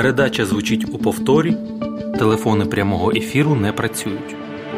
Передача звучить у повторі. Телефони прямого ефіру не працюють.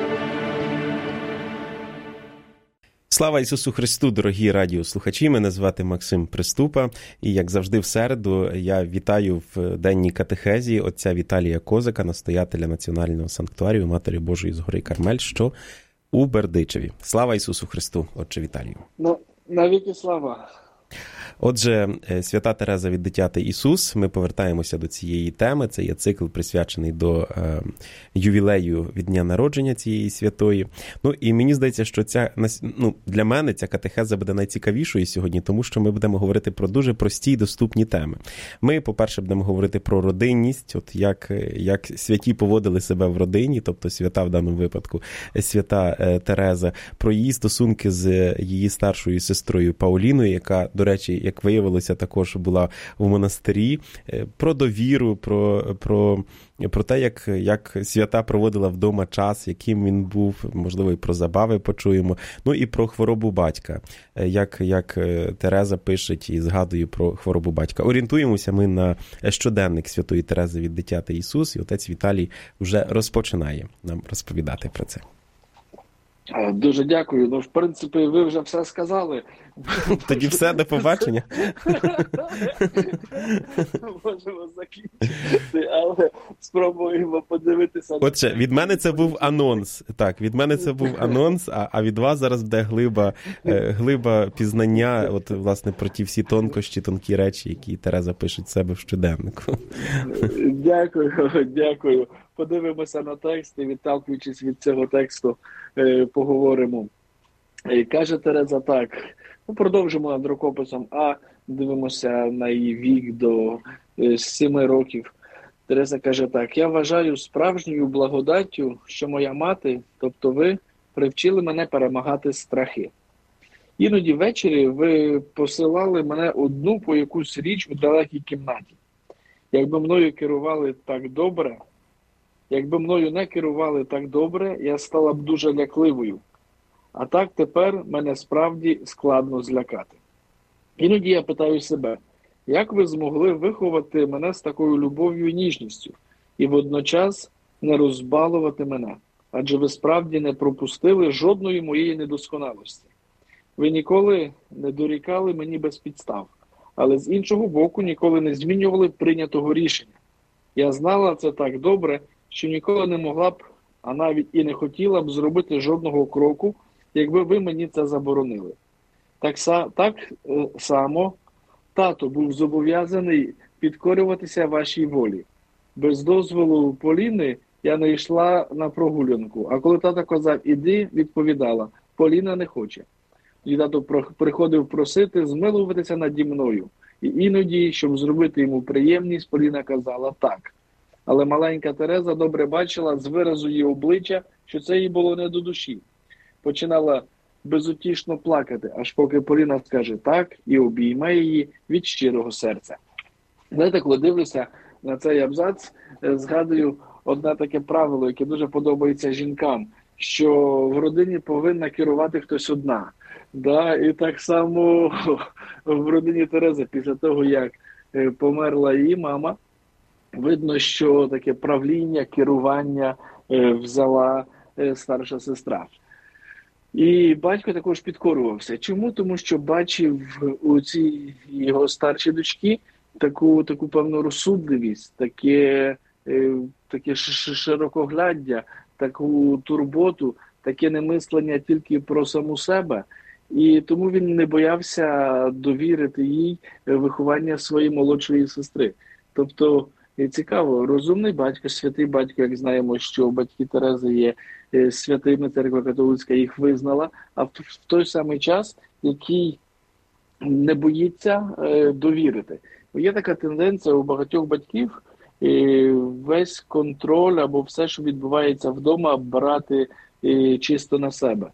Слава Ісусу Христу, дорогі радіослухачі! Мене звати Максим Приступа. І, як завжди, в середу я вітаю в денній катехезі отця Віталія Козака, настоятеля Національного санктуарію Матері Божої з гори Кармель, що у Бердичеві. Слава Ісусу Христу, отче Віталію! Навіки слава! Отже, Свята Тереза від Дитя та Ісус, ми повертаємося до цієї теми. Це є цикл, присвячений до ювілею від дня народження цієї святої. Ну, і мені здається, що для мене ця катехеза буде найцікавішою сьогодні, тому що ми будемо говорити про дуже прості і доступні теми. Ми, по-перше, будемо говорити про родинність, от як святі поводили себе в родині, тобто свята в даному випадку, свята Тереза, про її стосунки з її старшою сестрою Пауліною, яка, до речі, як виявилося, також була в монастирі, про довіру, про те, як свята проводила вдома час, яким він був, можливо, і про забави почуємо, ну і про хворобу батька, як Тереза пише і згадує про хворобу батька. Орієнтуємося ми на щоденник Святої Терези від Дитя та Ісус, і отець Віталій вже розпочинає нам розповідати про це. Дуже дякую. Ну, в принципі, ви вже все сказали. Тоді все, до побачення. Можемо закінчити, але спробуємо подивитися. Отже, від мене це був анонс. Так, від мене це був анонс, а від вас зараз буде глиба пізнання, от, власне, про ті всі тонкощі, тонкі речі, які Тереза пише в себе в щоденнику. Дякую. Подивимося на текст і, відталкуючись від цього тексту, поговоримо. Каже Тереза так, продовжимо над рукописом А, дивимося на її вік до 7 років. Тереза каже так: «Я вважаю справжньою благодаттю, що моя мати, тобто ви, привчили мене перемагати страхи. Іноді ввечері ви посилали мене одну по якусь річ у далекій кімнаті. Якби мною не керували так добре, я стала б дуже лякливою. А так тепер мене справді складно злякати. Іноді я питаю себе, як ви змогли виховати мене з такою любов'ю і ніжністю і водночас не розбалувати мене? Адже ви справді не пропустили жодної моєї недосконалості. Ви ніколи не дорікали мені без підстав, але з іншого боку ніколи не змінювали прийнятого рішення. Я знала це так добре, що ніколи не могла б, а навіть і не хотіла б зробити жодного кроку, якби ви мені це заборонили. Так само тато був зобов'язаний підкорюватися вашій волі. Без дозволу Поліни я не йшла на прогулянку, а коли тато казав «іди», відповідала «Поліна не хоче». І тато приходив просити змилуватися наді мною. І іноді, щоб зробити йому приємність, Поліна казала «так». Але маленька Тереза добре бачила з виразу її обличчя, що це їй було не до душі. Починала безутішно плакати, аж поки Поліна скаже «так» і обійме її від щирого серця. Знаєте, коли дивлюся на цей абзац, згадую одне таке правило, яке дуже подобається жінкам, що в родині повинна керувати хтось одна. Да? І так само в родині Терези, після того, як померла її мама, видно, що таке правління, керування взяла старша сестра. І батько також підкорювався. Чому? Тому що бачив у цій його старшій дочці таку певну розсудливість, таке широкогляддя, таку турботу, таке немислення тільки про саму себе. І тому він не боявся довірити їй виховання своєї молодшої сестри. Тобто, цікаво, розумний батько, святий батько, як знаємо, що батьки Терези є святими, церква католицька їх визнала, а в той самий час, який не боїться довірити. Є така тенденція у багатьох батьків весь контроль або все, що відбувається вдома, брати чисто на себе.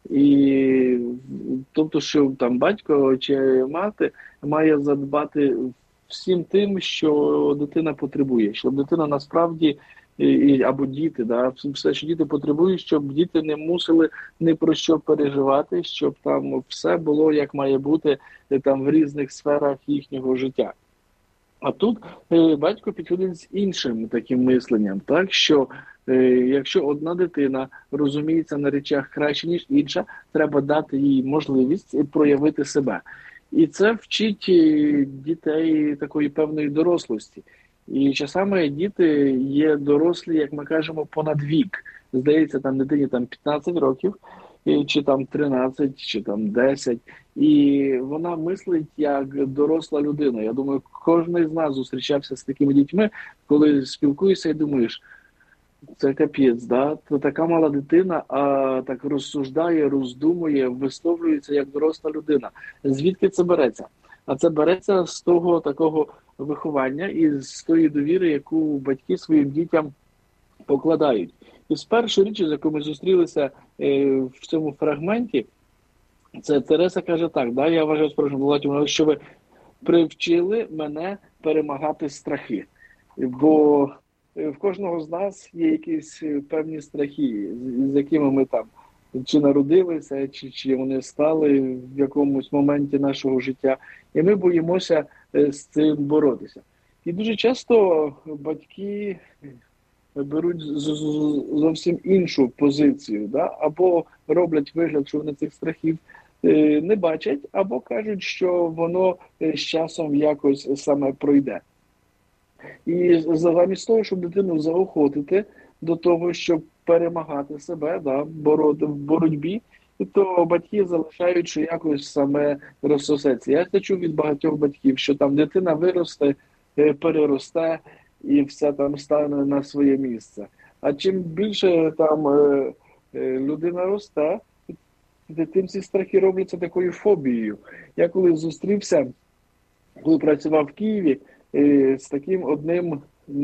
І тобто, що там батько чи мати має задбати всім тим, що дитина потребує, щоб дитина насправді, або діти, да, все, що діти потребують, щоб діти не мусили ні про що переживати, щоб там все було, як має бути, там в різних сферах їхнього життя. А тут батько підходить з іншим таким мисленням, так що якщо одна дитина розуміється на речах краще, ніж інша, треба дати їй можливість проявити себе. І це вчить дітей такої певної дорослості. І часами діти є дорослі, як ми кажемо, понад вік. Здається, там дитині там 15 років, чи там 13, чи там 10. І вона мислить як доросла людина. Я думаю, кожен з нас зустрічався з такими дітьми, коли спілкуєшся і думаєш, це капець, да? То така мала дитина, а так розсуждає, роздумує, висловлюється як доросла людина. Звідки це береться? А це береться з того такого виховання і з тої довіри, яку батьки своїм дітям покладають. І з першої річі, з якою ми зустрілися в цьому фрагменті, це Тереса каже так, да, я вважаю справжньою, що ви привчили мене перемагати страхи. Бо в кожного з нас є якісь певні страхи, з якими ми там чи народилися, чи вони стали в якомусь моменті нашого життя. І ми боїмося з цим боротися. І дуже часто батьки беруть зовсім іншу позицію, да? Або роблять вигляд, що вони цих страхів не бачать, або кажуть, що воно з часом якось саме пройде. І замість того, щоб дитину заохотити до того, щоб перемагати себе, да, в боротьбі, то батьки залишають, що якось саме розсосеться. Я це чув від багатьох батьків, що там дитина виросте, переросте і все там стане на своє місце. А чим більше там людина росте, тим ці страхи робляться такою фобією. Я коли зустрівся, коли працював в Києві, з таким одним,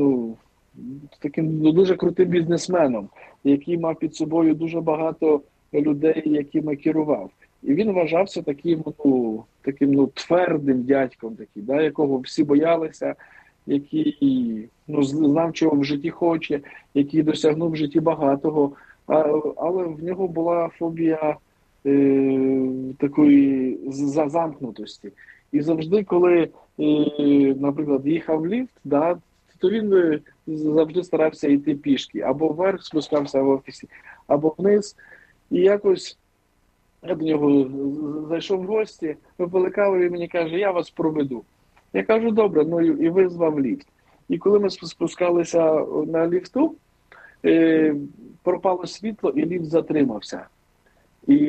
дуже крутим бізнесменом, який мав під собою дуже багато людей, якими керував. І він вважався таким твердим дядьком, да, якого всі боялися, який знав, чого в житті хоче, який досягнув в житті багатого, але в нього була фобія такої замкнутості. І завжди, коли, наприклад, їхав ліфт, да, то він завжди старався йти пішки. Або вверх спускався в офісі, або вниз. І якось я до нього зайшов в гості, викликав, і мені каже, я вас проведу. Я кажу, добре, і визвав ліфт. І коли ми спускалися на ліфту, пропало світло, і ліфт затримався. І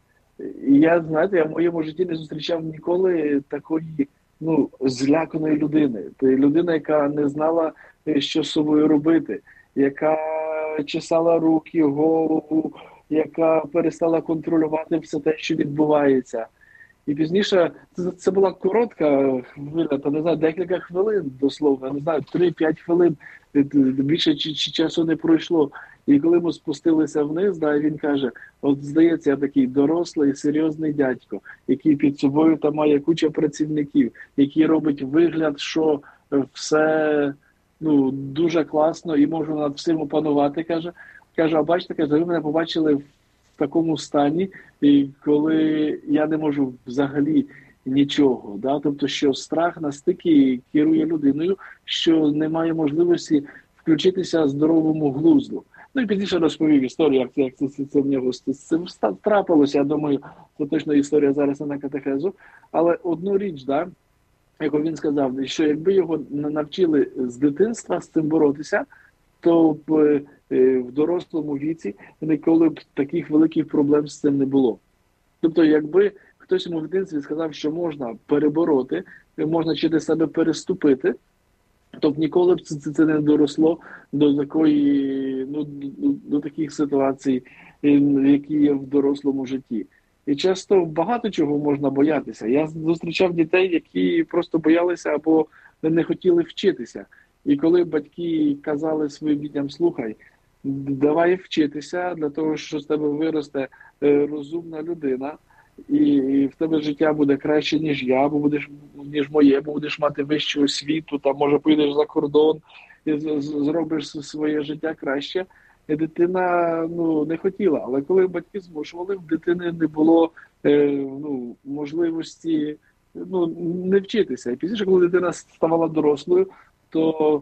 я в моєму житті не зустрічав ніколи такої, зляканої людини. Людина, яка не знала, що з собою робити, яка чесала руки, голову, яка перестала контролювати все те, що відбувається. І пізніше, це була коротка хвиля, не знаю, декілька хвилин, дословно, не знаю, 3-5 хвилин, більше часу не пройшло. І коли ми спустилися вниз, він каже, от здається, я такий дорослий, серйозний дядько, який під собою там має куча працівників, який робить вигляд, що все дуже класно і можу над всім опанувати, каже, а бачите, ви мене побачили в такому стані, коли я не можу взагалі нічого. Да? Тобто, що страх настільки керує людиною, що немає можливості включитися здоровому глузду. І пізніше розповів історію, як це в нього з цим трапилося. Я думаю, це точно історія зараз не на катехезу. Але одну річ, як він сказав, що якби його навчили з дитинства з цим боротися, то в дорослому віці ніколи б таких великих проблем з цим не було. Тобто, якби хтось йому в дитинстві сказав, що можна перебороти, можна через себе переступити, то б ніколи б це не доросло до такої, до таких ситуацій, які є в дорослому житті. І часто багато чого можна боятися. Я зустрічав дітей, які просто боялися або не хотіли вчитися. І коли батьки казали своїм дітям, слухай, давай вчитися для того, що з тебе виросте розумна людина, і в тебе життя буде краще, ніж я, ніж моє, бо будеш мати вищу освіту, там, може, поїдеш за кордон і зробиш своє життя краще. І дитина не хотіла. Але коли батьки змушували, в дитини не було можливості ну, не вчитися. І пізніше, коли дитина ставала дорослою, то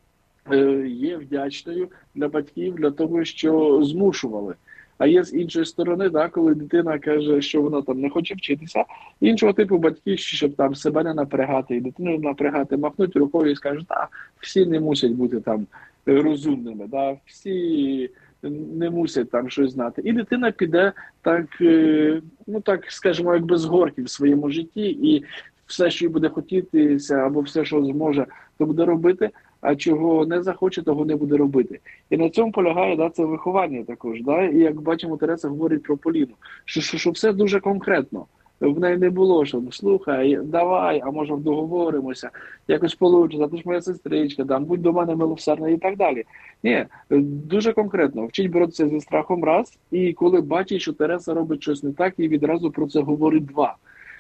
є вдячною для батьків для того, що змушували. А є з іншої сторони, да, коли дитина каже, що вона там не хоче вчитися, іншого типу батьки, щоб там себе не напрягати, і дитину не напрягати, махнуть рукою і скажуть, так, всі не мусять бути там розумними, да, всі не мусять там щось знати. І дитина піде так, ну так, скажімо, якби з горки в своєму житті, і все, що їй буде хотітися, або все, що зможе, то буде робити, а чого не захоче, того не буде робити. І на цьому полягає, да, це виховання також. Да? І як бачимо, Тереса говорить про Поліну, що все дуже конкретно. В неї не було, що слухай, давай, а може договоримося, якось получиться, ти ж моя сестричка, там, будь до мене милосердна і так далі. Ні, дуже конкретно, вчить боротися зі страхом раз, і коли бачить, що Тереса робить щось не так, і відразу про це говорить два.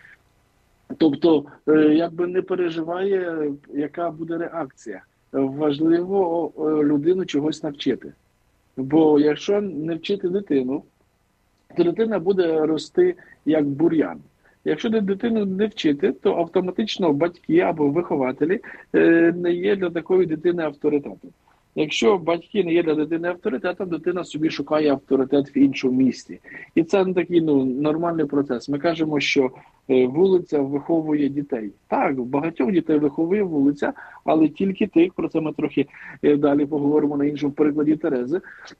Тобто, якби не переживає, яка буде реакція. Важливо людину чогось навчити. Бо якщо не вчити дитину, то дитина буде рости як бур'ян. Якщо дитину не вчити, то автоматично батьки або вихователі не є для такої дитини авторитетом. Якщо батьки не є для дитини авторитетом, дитина собі шукає авторитет в іншому місці. І це такий нормальний процес. Ми кажемо, що вулиця виховує дітей. Так, багатьох дітей виховує вулиця, але тільки тих, про це ми трохи далі поговоримо на іншому прикладі Терези,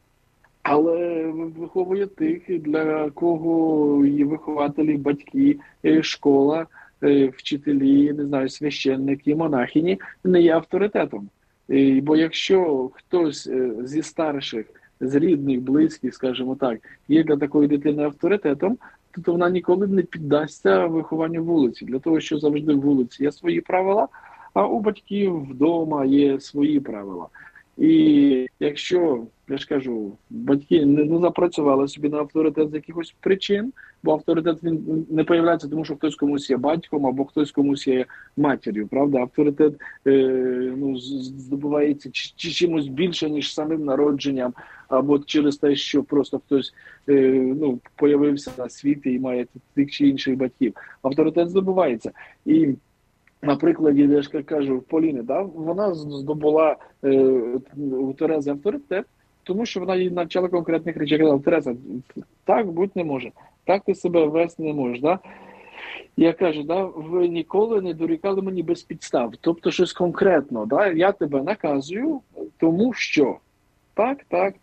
але виховує тих, для кого є вихователі, батьки, школа, вчителі, не знаю, священники, монахині не є авторитетом. Бо якщо хтось зі старших, з рідних, близьких, скажімо так, є для такої дитини авторитетом, то вона ніколи не піддасться вихованню вулиці. Для того, що завжди в вулиці є свої правила, а у батьків вдома є свої правила. І якщо, я ж кажу, батьки не запрацювали собі на авторитет з якихось причин, бо авторитет він не появляється, тому що хтось комусь є батьком або хтось комусь є матір'ю, правда? Авторитет здобувається чи чимось більше, ніж самим народженням, або через те, що просто хтось появився на світі і має тих чи інших батьків. Авторитет здобувається. І на прикладі, я ж кажу, Поліни, да, вона здобула у Терези авторитет, тому що вона їй навчала конкретних речей. Казала, Тереза, так бути не може, так ти себе вести не можеш. Да? Я кажу, да, ви ніколи не дорікали мені без підстав, тобто щось конкретно. Да? Я тебе наказую, тому що так.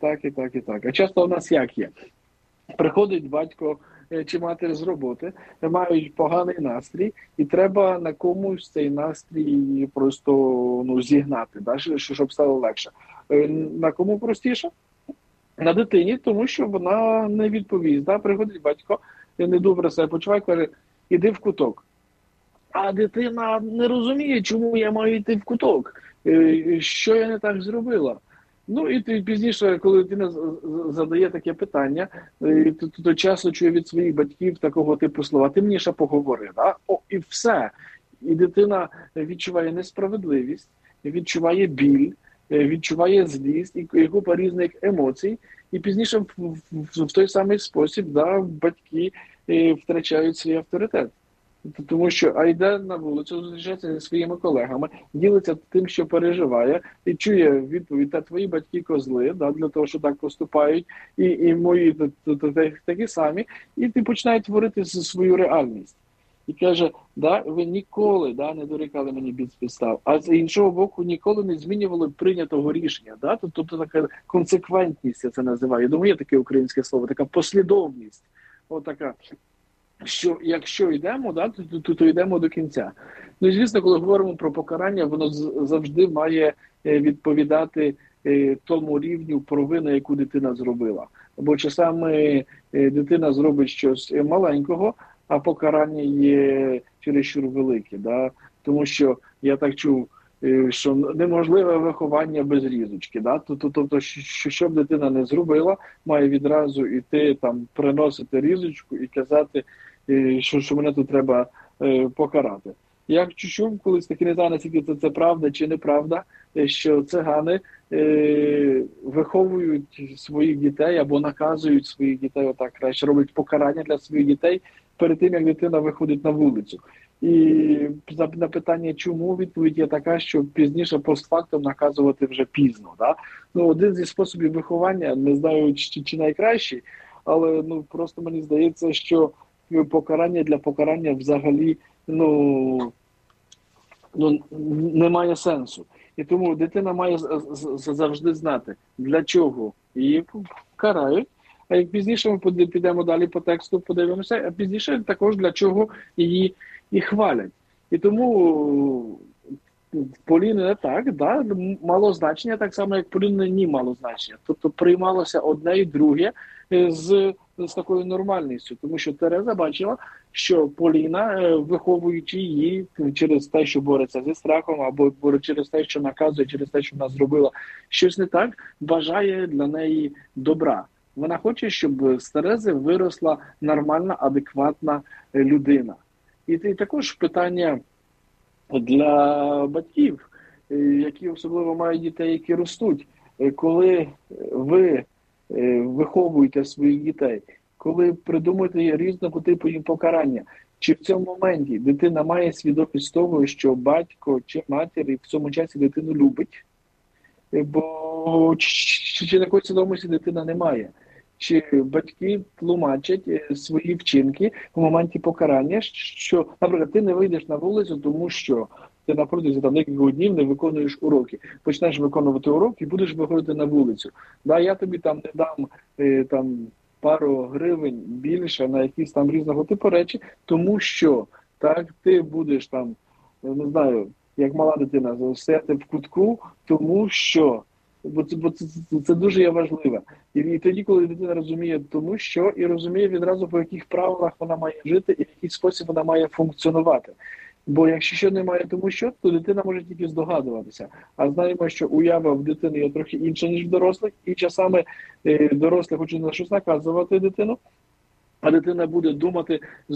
А часто у нас як є? Приходить батько чи матір з роботи, мають поганий настрій, і треба на комусь цей настрій просто зігнати, да, щоб стало легше. На кому простіше? На дитині, тому що вона не відповість. Да? Приходить батько, недобре себе почуває, каже, іди в куток. А дитина не розуміє, чому я маю йти в куток, що я не так зробила. Ну і пізніше, коли дитина задає таке питання, то часто чує від своїх батьків такого типу слова, ти мені ще поговори, да? І все. І дитина відчуває несправедливість, відчуває біль, відчуває злість і купа різних емоцій. І пізніше в той самий спосіб, да, батьки втрачають свій авторитет. Тому що йде на вулицю, зустрічається зі своїми колегами, ділиться тим, що переживає, і чує відповідь, та твої батьки козли, да, для того, що так поступають, і мої такі самі, і ти починає творити свою реальність. І каже, да, ви ніколи не дорікали мені без підстав, а з іншого боку ніколи не змінювали прийнятого рішення. Да? Тобто така консеквентність, я це називаю. Я думаю, є таке українське слово, така послідовність. Отака. Що якщо йдемо, да, то йдемо до кінця. Ну і звісно, коли говоримо про покарання, воно завжди має відповідати тому рівню провини, яку дитина зробила. Бо часами дитина зробить щось маленького, а покарання є чересчур велике. Да? Тому що я так чув, що неможливе виховання без різочки. Да? Тобто, що б дитина не зробила, має відразу йти там, приносити різочку і казати, що мене тут треба покарати. Я чув колись таки, не знаю, наскільки це правда чи неправда, що цигани виховують своїх дітей або наказують своїх дітей, отак краще, роблять покарання для своїх дітей перед тим, як дитина виходить на вулицю. І на питання, чому, відповідь є така, що пізніше постфактум наказувати вже пізно. Да? Ну, один зі способів виховання, не знаю, чи найкращий, але ну, просто мені здається, що покарання для покарання взагалі ну, немає сенсу. І тому дитина має завжди знати, для чого її карають. А як пізніше ми підемо далі по тексту, подивимося, а пізніше також для чого її і хвалять. І тому Поліни так, да, мало значення, так само, як Поліни ні мало значення. Тобто приймалося одне і друге з такою нормальністю. Тому що Тереза бачила, що Поліна, виховуючи її через те, що бореться зі страхом, або через те, що наказує, через те, що вона зробила щось не так, бажає для неї добра. Вона хоче, щоб з Терези виросла нормальна, адекватна людина. І також питання для батьків, які особливо мають дітей, які ростуть. Коли ви виховуєте своїх дітей, коли придумуєте різного типу їм покарання, чи в цьому моменті дитина має свідомість того, що батько чи матір в цьому часі дитину любить, бо чи такої свідомості дитина не має. Чи батьки тлумачать свої вчинки в моменті покарання, що, наприклад, ти не вийдеш на вулицю, тому що ти на протязі декількох днів не виконуєш уроки. Почнеш виконувати уроки і будеш виходити на вулицю. Да, я тобі там не дам пару гривень більше на якісь там різного типу речі, тому що так ти будеш там, не знаю, як мала дитина, сидіти в кутку, тому що бо це дуже є важливо. І тоді, коли дитина розуміє тому що, і розуміє відразу, по яких правилах вона має жити і в який спосіб вона має функціонувати. Бо якщо ще немає тому що, то дитина може тільки здогадуватися. А знаємо, що уява в дитини є трохи інша, ніж в дорослих, і часами дорослі хочуть на щось наказувати дитину, а дитина буде думати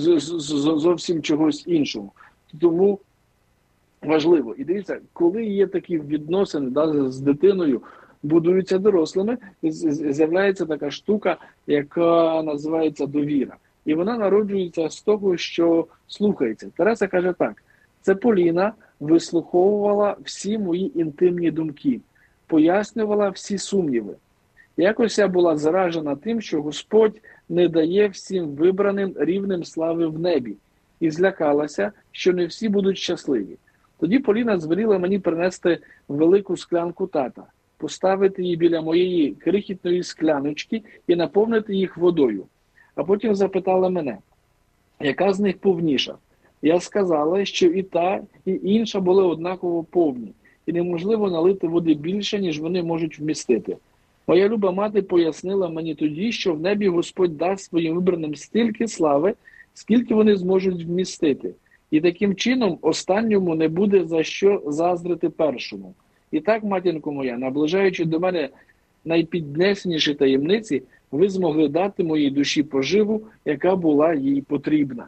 зовсім чогось іншого. Тому важливо. І дивіться, коли є такі відносини з дитиною, будуються дорослими, з'являється така штука, яка називається довіра. І вона народжується з того, що слухається. Тереза каже так, це Поліна вислуховувала всі мої інтимні думки, пояснювала всі сумніви. Якось я була заражена тим, що Господь не дає всім вибраним рівнем слави в небі. І злякалася, що не всі будуть щасливі. Тоді Поліна звеліла мені принести велику склянку тата, поставити її біля моєї крихітної скляночки і наповнити їх водою. А потім запитала мене, яка з них повніша. Я сказала, що і та, і інша були однаково повні, і неможливо налити води більше, ніж вони можуть вмістити. Моя люба мати пояснила мені тоді, що в небі Господь дасть своїм вибраним стільки слави, скільки вони зможуть вмістити. І таким чином останньому не буде за що заздрити першому. І так, матінко моя, наближаючи до мене найпіднесеніші таємниці, ви змогли дати моїй душі поживу, яка була їй потрібна.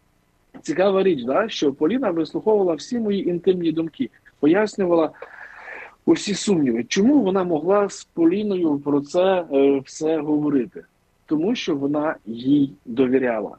Цікава річ, да? Що Поліна вислуховувала всі мої інтимні думки, пояснювала усі сумніви. Чому вона могла з Поліною про це все говорити? Тому що вона їй довіряла.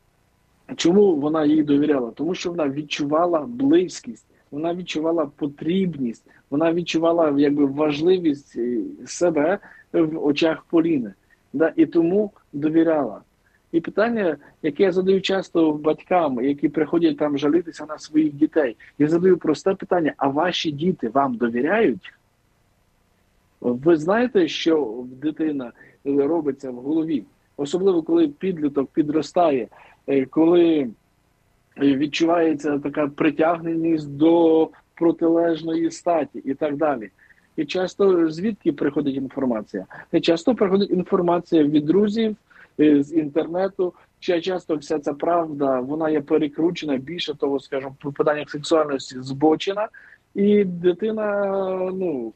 Чому вона їй довіряла? Тому що вона відчувала близькість, вона відчувала потрібність, вона відчувала якби важливість себе в очах Поліни. Да? І тому довіряла. І питання, яке я задаю часто батькам, які приходять там жалітися на своїх дітей, я задаю просте питання, а ваші діти вам довіряють? Ви знаєте, що дитина робиться в голові? Особливо, коли підліток підростає, коли відчувається така притягненість до протилежної статі і так далі. І часто звідки приходить інформація? Часто приходить інформація від друзів, з інтернету, часто вся ця правда, вона є перекручена, більше того, скажімо, по питаннях сексуальності збочена, і дитина,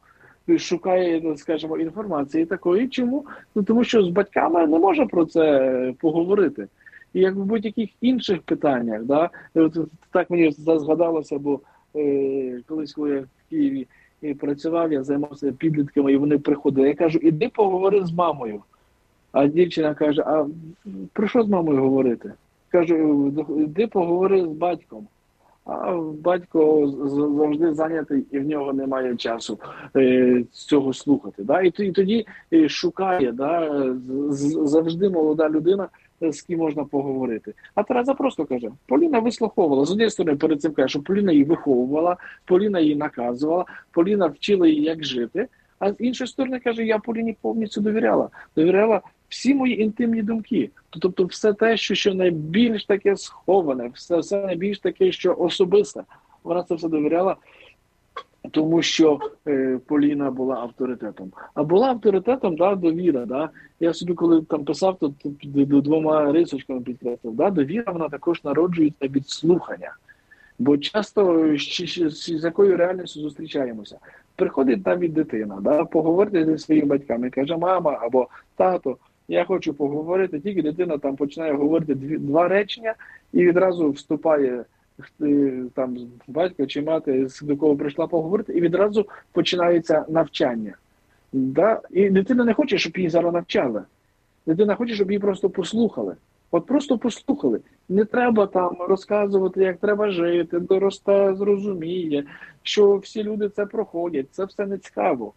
шукає, скажімо, інформації такої. Чому? Тому що з батьками не може про це поговорити. І як в будь-яких інших питаннях, да, так мені згадалося, бо колись, коли я в Києві працював, я займався підлітками, і вони приходили. Я кажу, іди поговори з мамою. А дівчина каже, а про що з мамою говорити? Кажу, іди поговори з батьком. А батько завжди зайнятий, і в нього немає часу цього слухати. Да? І тоді шукає, да, завжди молода людина, з ким можна поговорити. А Тереза просто каже, Поліна вислуховувала. З однієї сторони перед цим каже, що Поліна її виховувала, Поліна її наказувала, Поліна вчила її, як жити. А з іншої сторони каже, я Поліні повністю довіряла. Довіряла всі мої інтимні думки. Тобто все те, що найбільш таке сховане, все найбільш таке, що особисте. Вона це все довіряла, тому що Поліна була авторитетом. А була авторитетом, да, довіра. Да. Я собі, коли там писав, то двома рисочками підкреслив. Да, довіра, вона також народжується від слухання. Бо часто з якою реальністю зустрічаємося. Приходить навіть дитина, да, поговорити зі своїми батьками, каже, мама або тато, я хочу поговорити, тільки дитина там починає говорити два речення і відразу вступає там батько чи мати, до кого прийшла поговорити, і відразу починається навчання. Да? І дитина не хоче, щоб її зараз навчали. Дитина хоче, щоб її просто послухали. От просто послухали. Не треба там розказувати, як треба жити, доросте, зрозуміє, що всі люди це проходять. Це все не цікаво.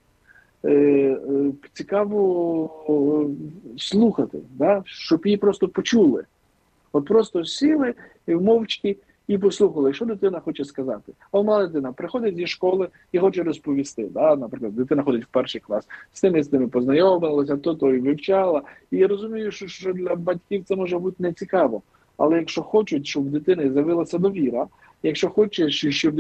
Цікаво слухати, да? Щоб її просто почули. От просто сіли мовчки і послухали, що дитина хоче сказати. А мала дитина приходить зі школи і хоче розповісти. Да? Наприклад, дитина ходить в перший клас, з тими познайомилася, то і вивчала. І я розумію, що для батьків це може бути нецікаво. Але якщо хочуть, щоб в дитини з'явилася довіра, якщо хочуть, щоб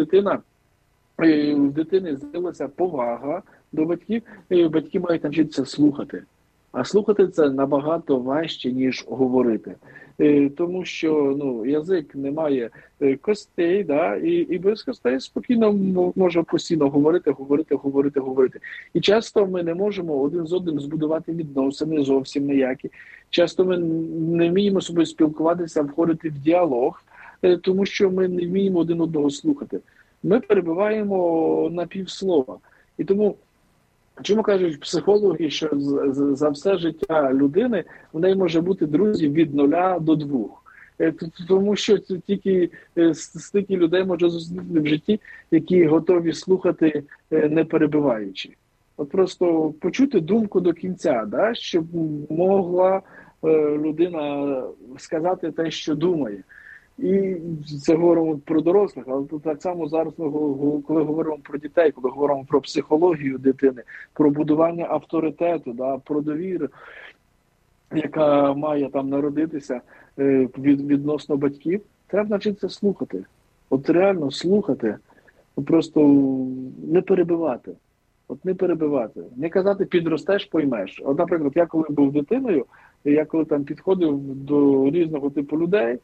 в дитини з'явилася повага до батьків, батьки мають навчитися слухати. А слухати це набагато важче, ніж говорити. Тому що язик не має костей, да, і без костей спокійно може постійно говорити. І часто ми не можемо один з одним збудувати відносини зовсім ніякі. Часто ми не вміємо з собою спілкуватися, входити в діалог, тому що ми не вміємо один одного слухати. Ми перебуваємо на півслова. І тому чому кажуть психологи, що за все життя людини в неї може бути друзів від 0 до 2. Тому що тільки стільки людей може зустріти в житті, які готові слухати, не перебиваючи. От просто почути думку до кінця, да, щоб могла людина сказати те, що думає. І це говоримо про дорослих, але тут так само зараз ми, коли говоримо про дітей, коли говоримо про психологію дитини, про будування авторитету, да, про довіру, яка має там народитися відносно батьків, треба навчитися слухати. От реально слухати, просто не перебивати. От не перебивати. Не казати підростеш, поймеш. От, наприклад, я коли був дитиною, я коли там підходив до різного типу людей,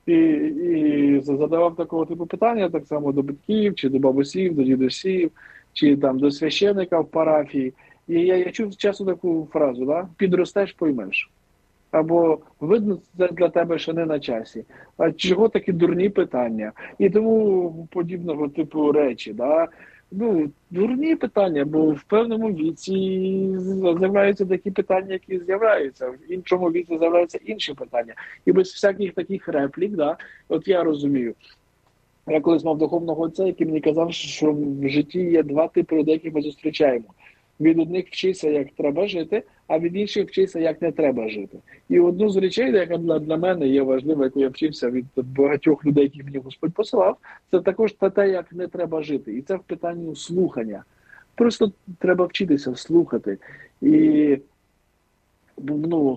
і задавав такого типу питання, так само до батьків, чи до бабусів, до дідусів, чи там до священика в парафії. І я чув часто таку фразу, да? Підростеш, поймеш. Або видно, це для тебе ще не на часі. А чого такі дурні питання? І тому подібного типу речі. Да? Дурні питання, бо в певному віці з'являються такі питання, які з'являються. В іншому віці з'являються інші питання. І без всяких таких реплік, да, от я розумію. Я колись мав духовного отця, який мені казав, що в житті є два типи людей, яких ми зустрічаємо. Від одних вчися, як треба жити, а від інших вчися, як не треба жити. І одну з речей, яка для мене є важлива, яку я вчився від багатьох людей, яких мені Господь посилав, це також те, як не треба жити. І це в питанні слухання. Просто треба вчитися слухати. І бо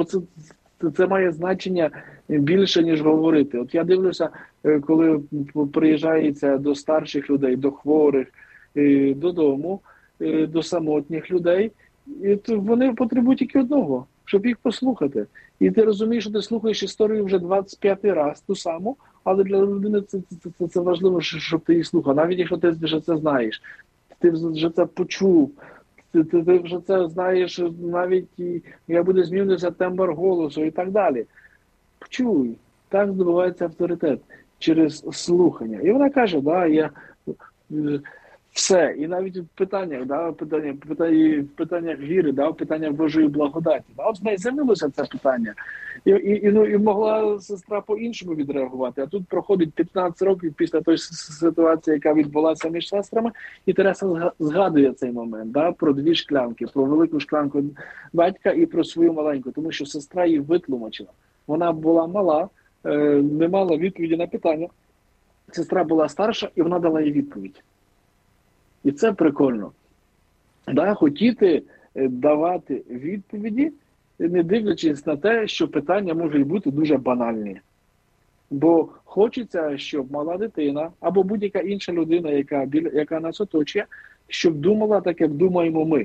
це має значення більше, ніж говорити. От я дивлюся, коли приїжджається до старших людей, до хворих, додому, до самотніх людей, і вони потребують тільки одного, щоб їх послухати. І ти розумієш, що ти слухаєш історію вже 25-й раз ту саму, але для людини це важливо, щоб ти її слухав. Навіть якщо ти вже це знаєш, ти вже це почув, ти вже це знаєш, навіть як буде змінюватися тембр голосу і так далі. Почуй. Так здобувається авторитет через слухання. І вона каже, да, Все. І навіть в питаннях, в питаннях віри, в питаннях Божої благодаті. От в неї з'явилося це питання. І могла сестра по-іншому відреагувати. А тут проходить 15 років після тої ситуації, яка відбулася між сестрами, і Тереса згадує цей момент, про 2 шклянки, про велику шклянку батька і про свою маленьку, тому що сестра її витлумачила. Вона була мала, не мала відповіді на питання. Сестра була старша, і вона дала їй відповідь. І це прикольно. Хотіти давати відповіді, не дивлячись на те, що питання можуть бути дуже банальні. Бо хочеться, щоб мала дитина або будь-яка інша людина, яка нас оточує, щоб думала так, як думаємо ми.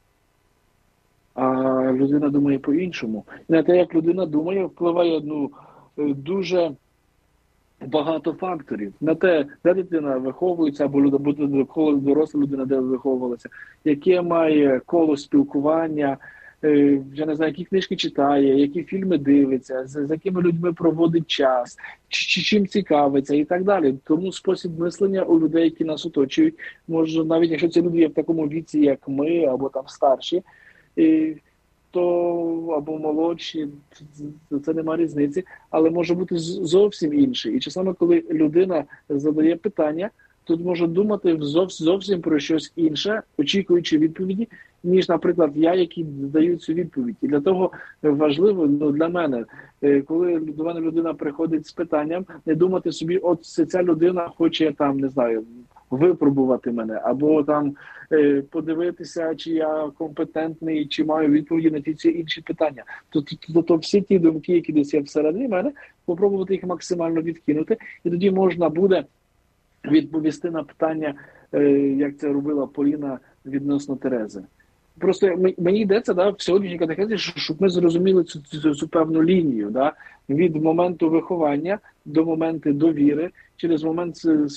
А людина думає по-іншому. І на те, як людина думає, впливає дуже багато факторів. На те, де дитина виховується, або доросла людина, де виховувалася, яке має коло спілкування, я не знаю, які книжки читає, які фільми дивиться, з якими людьми проводить час, чим цікавиться і так далі. Тому спосіб мислення у людей, які нас оточують, може, навіть якщо ці люди є в такому віці, як ми, або там старші, то або молодші, це нема різниці, але може бути зовсім інший. І часами, коли людина задає питання, тут може думати зовсім про щось інше, очікуючи відповіді, ніж, наприклад, я, який даю цю відповідь. І для того важливо, для мене, коли до мене людина приходить з питанням, не думати собі, от ця людина хоче там, не знаю, випробувати мене, або там подивитися, чи я компетентний, чи маю відповіді на ті інші питання. То всі ті думки, які десь є всередині мене, попробувати їх максимально відкинути, і тоді можна буде відповісти на питання, як це робила Поліна відносно Терези. Просто мені йдеться в сьогоднішній катехезі, щоб ми зрозуміли цю певну лінію, від моменту виховання до моменту довіри, через момент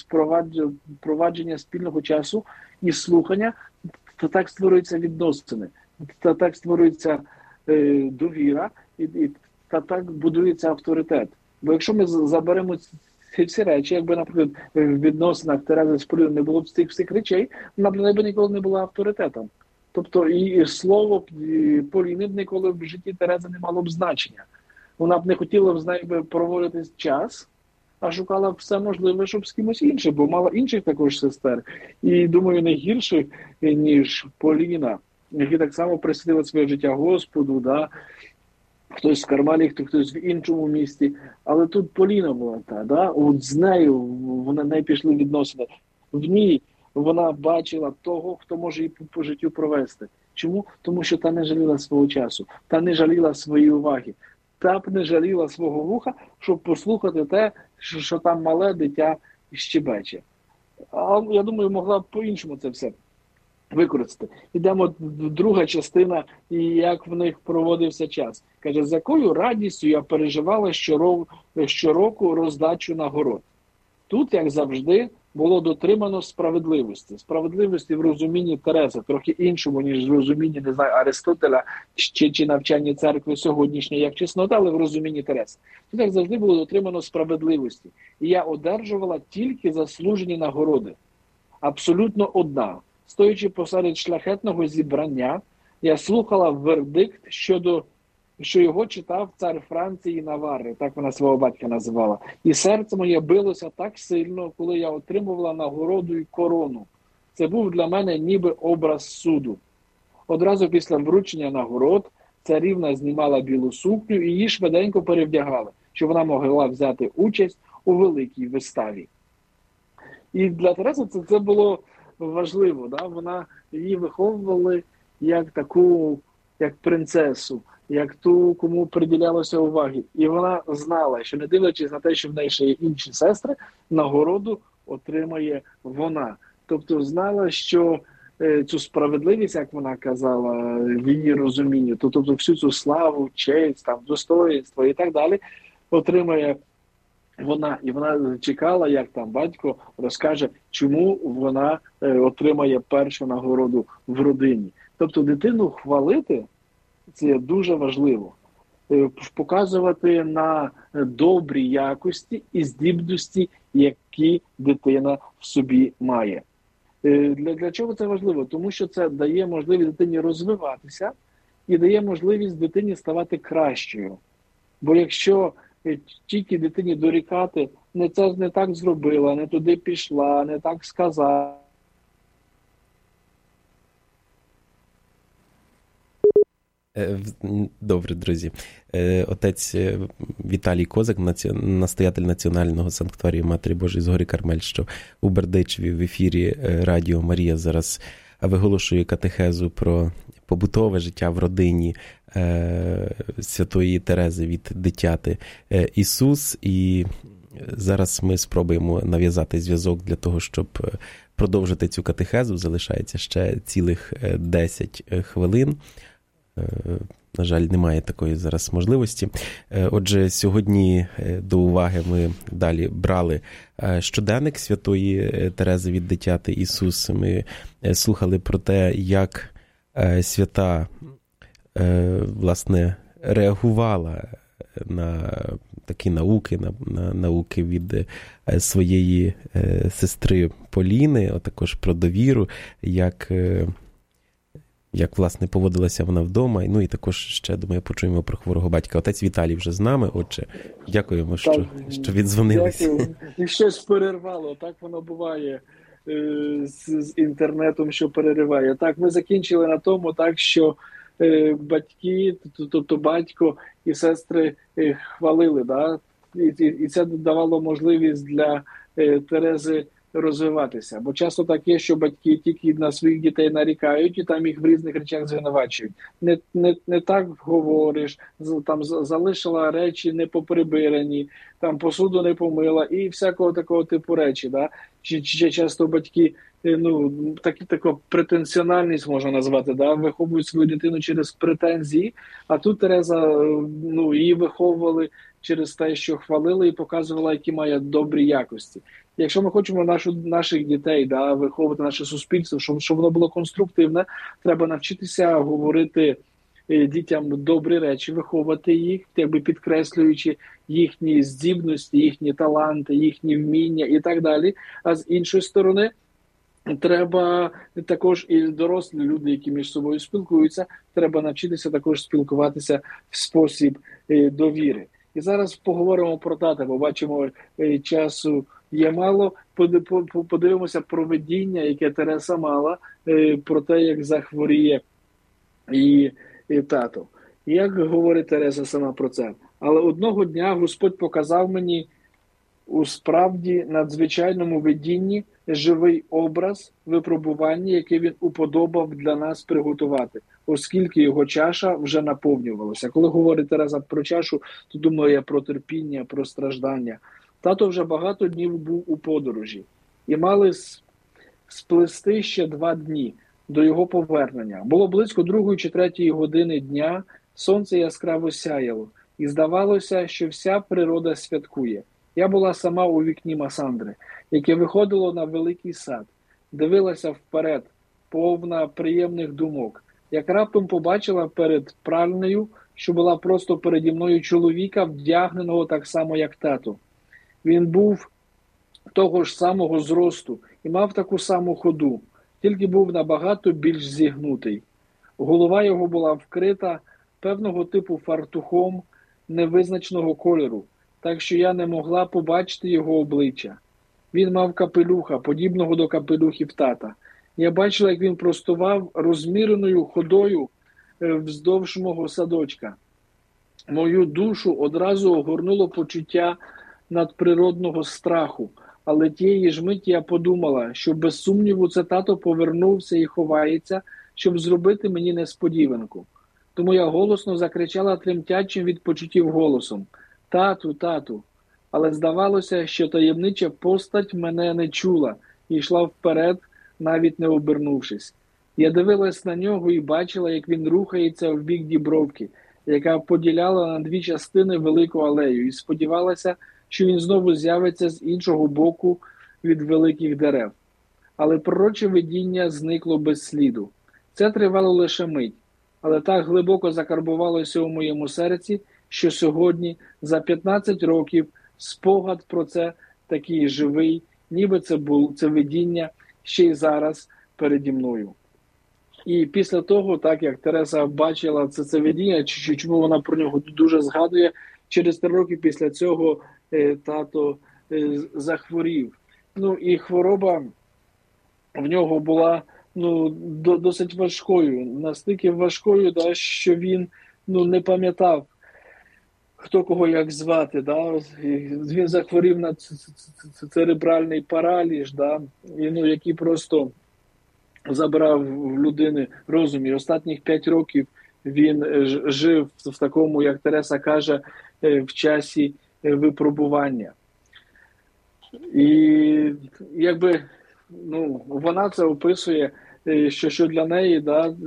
впровадження спільного часу і слухання, то так створюються відносини, та так створюється довіра, і так будується авторитет. Бо якщо ми заберемо ці всі речі, якби, наприклад, в відносинах Терези з Поліною не було б цих всіх речей, вона б ніколи не була авторитетом. Тобто і слово Поліни б ніколи в житті Терези не мало б значення. Вона б не хотіла б з нею проводити час, а шукала б все можливе, щоб з кимось іншим, бо мала інших також сестер. І, думаю, не гірших, ніж Поліна, які так само присвятили своє життя Господу, хтось в Кармелі, хтось в іншому місті. Але тут Поліна була от з нею, в неї пішли відносини. В ній вона бачила того, хто може її по життю провести. Чому? Тому що та не жаліла свого часу, та не жаліла своєї уваги, та б не жаліла свого вуха, щоб послухати те, що там мале дитя щебече. А я думаю, могла б по-іншому це все використати. Ідемо друга частина, і як в них проводився час. Каже, з якою радістю я переживала щороку роздачу нагород. Тут, як завжди, було дотримано справедливості. Справедливості в розумінні Терези, трохи іншому, ніж в розумінні, не знаю, Аристотеля чи навчання церкви сьогоднішньої, як чеснота, але в розумінні Терези. Тут, як завжди, було дотримано справедливості. І я одержувала тільки заслужені нагороди. Абсолютно одна. Стоячи посеред шляхетного зібрання, я слухала вердикт що його читав цар Франції Наварри, так вона свого батька називала. І серце моє билося так сильно, коли я отримувала нагороду і корону. Це був для мене ніби образ суду. Одразу після вручення нагород царівна знімала білу сукню і її швиденько перевдягала, щоб вона могла взяти участь у великій виставі. І для Тереси це було важливо. Вона її виховували як таку, як принцесу, як ту, кому приділялося уваги. І вона знала, що не дивлячись на те, що в неї ще є інші сестри, нагороду отримає вона. Тобто знала, що цю справедливість, як вона казала, в її розумінні, тобто всю цю славу, честь, достоїнство і так далі, отримає вона. І вона чекала, як там батько розкаже, чому вона отримає першу нагороду в родині. Тобто дитину хвалити – це дуже важливо. Показувати на добрі якості і здібності, які дитина в собі має. Для чого це важливо? Тому що це дає можливість дитині розвиватися і дає можливість дитині ставати кращою. Бо якщо тільки дитині дорікати, це не так зробила, не туди пішла, не так сказала. Добре, друзі. Отець Віталій Козак, настоятель Національного санктуарію Матері Божої з гори Кармель, що у Бердичеві в ефірі Радіо Марія зараз виголошує катехезу про побутове життя в родині святої Терези від дитяти Ісус. І зараз ми спробуємо нав'язати зв'язок для того, щоб продовжити цю катехезу. Залишається ще цілих 10 хвилин. На жаль, немає такої зараз можливості. Отже, сьогодні до уваги ми далі брали щоденник святої Терези від дитяти Ісус. Ми слухали про те, як свята, власне, реагувала на такі науки, на науки від своєї сестри Поліни, а також про довіру, як, власне, поводилася вона вдома. Ну і також ще, думаю, почуємо про хворого батька. Отець Віталій вже з нами. Отже, дякуємо, що віддзвонилися. Дякую. І щось перервало. Так воно буває з інтернетом, що перериває. Так, ми закінчили на тому, так, що батьки, тобто батько і сестри хвалили. Да? І це давало можливість для Терези розвиватися. Бо часто так є, що батьки тільки на своїх дітей нарікають і там їх в різних речах звинувачують. Не так говориш, там залишила речі не поприбирані, там посуду не помила і всякого такого типу речі. Да? Чи часто батьки, таку претенціональність можна назвати, да? Виховують свою дитину через претензії, а тут Тереза, її виховували через те, що хвалили і показувала, які має добрі якості. Якщо ми хочемо наших дітей, да, виховувати наше суспільство, щоб воно було конструктивне, треба навчитися говорити дітям добрі речі, виховувати їх, підкреслюючи їхні здібності, їхні таланти, їхні вміння і так далі. А з іншої сторони, треба також і дорослі люди, які між собою спілкуються, треба навчитися також спілкуватися в спосіб довіри. І зараз поговоримо про тата, бо бачимо, часу є мало. Подивимося про видіння, яке Тереза мала, про те, як захворіє і тато. Як говорить Тереза сама про це? Але одного дня Господь показав мені у справді надзвичайному видінні живий образ випробування, який він уподобав для нас приготувати, оскільки його чаша вже наповнювалася. Коли говорить Тереза про чашу, то думаю я про терпіння, про страждання. Тато вже багато днів був у подорожі і мали сплести ще 2 дні до його повернення. Було близько 2 чи 3 години дня, сонце яскраво сяяло, і здавалося, що вся природа святкує. Я була сама у вікні Масандри, яке виходило на великий сад, дивилася вперед, повна приємних думок. Як раптом побачила перед пральнею, що була просто переді мною, чоловіка, вдягненого так само, як тато. Він був того ж самого зросту і мав таку саму ходу, тільки був набагато більш зігнутий. Голова його була вкрита певного типу фартухом невизначеного кольору, так що я не могла побачити його обличчя. Він мав капелюха, подібного до капелюхів тата. Я бачила, як він простував розміреною ходою вздовж мого садочка. Мою душу одразу огорнуло почуття надприродного страху, але тієї ж миті я подумала, що без сумніву це тато повернувся і ховається, щоб зробити мені несподіванку. Тому я голосно закричала тремтячим від почуттів голосом: «Тату, тату!» Але здавалося, що таємнича постать мене не чула і йшла вперед, навіть не обернувшись. Я дивилась на нього і бачила, як він рухається в бік Дібровки, яка поділяла на 2 частини велику алею, і сподівалася, що він знову з'явиться з іншого боку від великих дерев. Але пророче видіння зникло без сліду. Це тривало лише мить, але так глибоко закарбувалося у моєму серці, що сьогодні, за 15 років, спогад про це такий живий, ніби це видіння, ще й зараз переді мною. І після того, так як Тереза бачила це видіння, чому вона про нього дуже згадує, через 3 роки після цього тато захворів. Ну і хвороба в нього була досить важкою. Настільки важкою, що він не пам'ятав, хто кого як звати. Він захворів на церебральний параліч, який просто забрав в людини розум. І останніх 5 років він жив в такому, як Тереза каже, в часі випробування. І вона це описує, що для неї,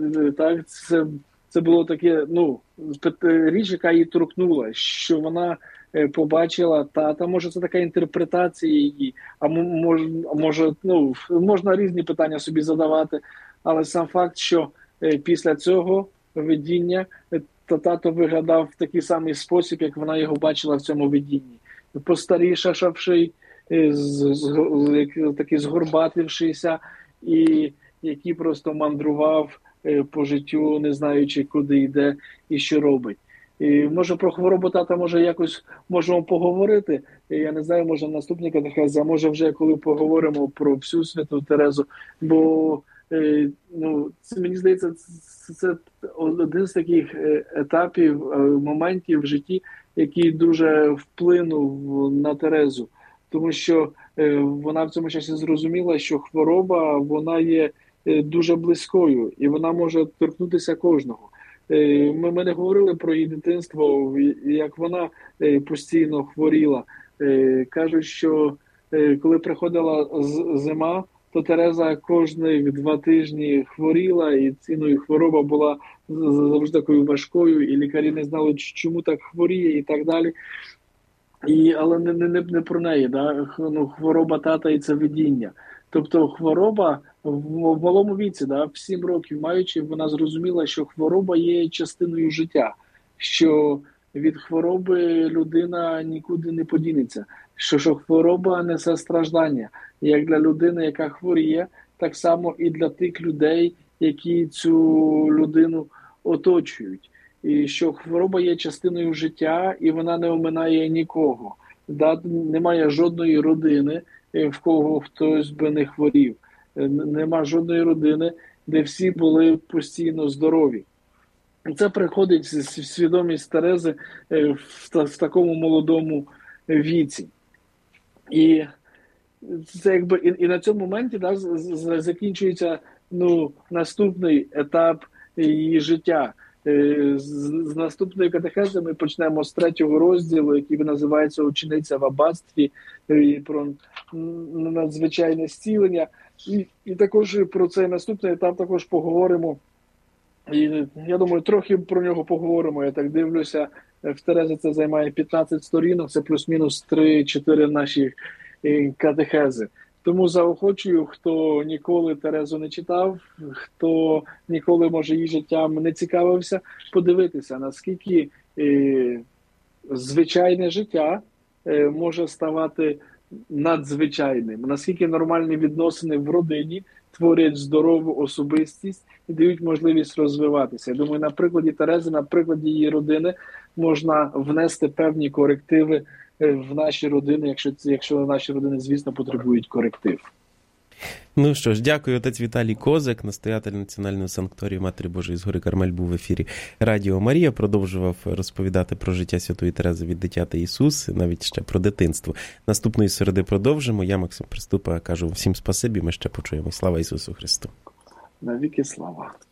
це було таке, річ, яка її торкнула, що вона побачила тата. Може, це така інтерпретація її, а може, можна різні питання собі задавати, але сам факт, що після цього видіння тато виглядав в такий самий спосіб, як вона його бачила в цьому видінні. Постарішавши, такий згорбатившися, і який просто мандрував по життю, не знаючи, куди йде і що робить. І може про хворобу тата якось можемо поговорити. Я не знаю, може наступний катехез, а може вже коли поговоримо про всю святу Терезу, бо мені здається, це один з таких етапів, моментів в житті, який дуже вплинув на Терезу. Тому що вона в цьому часі зрозуміла, що хвороба, вона є дуже близькою, і вона може торкнутися кожного. Ми не говорили про її дитинство, як вона постійно хворіла. Кажуть, що коли приходила зима, то Тереза кожних 2 тижні хворіла, і хвороба була завжди такою важкою, і лікарі не знали, чому так хворіє і так далі. Але не про неї, хвороба тата і це видіння. Тобто хвороба в малому віці, в 7 років маючи, вона зрозуміла, що хвороба є частиною життя, що від хвороби людина нікуди не подінеться, що хвороба несе страждання, як для людини, яка хворіє, так само і для тих людей, які цю людину оточують. І що хвороба є частиною життя, і вона не оминає нікого. Немає жодної родини, в кого хтось би не хворів. Нема жодної родини, де всі були постійно здорові. Це приходить в свідомість Терези в такому молодому віці. І це і на цьому моменті закінчується наступний етап її життя. З наступної катехези ми почнемо з 3-го розділу, який називається «Учениця в аббатстві», про надзвичайне зцілення. І також про цей наступний етап також поговоримо. І я думаю, трохи про нього поговоримо. Я так дивлюся, в Терезі це займає 15 сторінок, це плюс-мінус 3-4 наші катехези. Тому заохочую, хто ніколи Терезу не читав, хто ніколи, може, її життям не цікавився, подивитися, наскільки звичайне життя може ставати надзвичайним, наскільки нормальні відносини в родині творять здорову особистість і дають можливість розвиватися. Я думаю, на прикладі Терези, на прикладі її родини можна внести певні корективи в наші родини, якщо наші родини, звісно, потребують коректив. Ну що ж, дякую, отець Віталій Козак, настоятель Національного санкторію Матері Божої з гори Кармель, був в ефірі Радіо Марія, продовжував розповідати про життя Святої Терези від дитя та Ісус, навіть ще про дитинство. Наступної середи продовжимо. Я, Максим Приступа, кажу всім спасибі, ми ще почуємо. Слава Ісусу Христу! Навіки слава!